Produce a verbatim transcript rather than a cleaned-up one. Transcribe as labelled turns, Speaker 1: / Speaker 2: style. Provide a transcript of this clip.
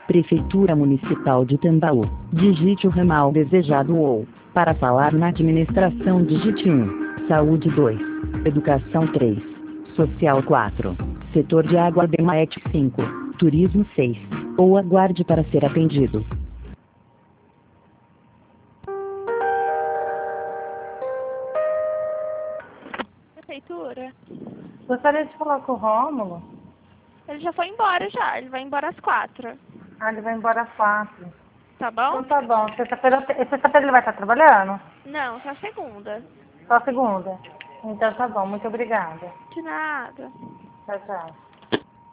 Speaker 1: Prefeitura Municipal de Tambaú. Digite o ramal desejado ou, para falar na administração, digite um. Saúde dois. Educação três. Social quatro. Setor de água B M A E T cinco. Turismo seis. Ou aguarde para ser atendido.
Speaker 2: Prefeitura.
Speaker 3: Gostaria de falar com o Rômulo.
Speaker 2: Ele já foi embora já, ele vai embora às quatro.
Speaker 3: Ah, ele vai embora às quatro.
Speaker 2: Tá bom?
Speaker 3: Então tá bom. Sexta-feira sexta-feira ele vai estar trabalhando?
Speaker 2: Não, só segunda.
Speaker 3: Só segunda. Então tá bom. Muito obrigada.
Speaker 2: De nada.
Speaker 3: Tchau, tchau.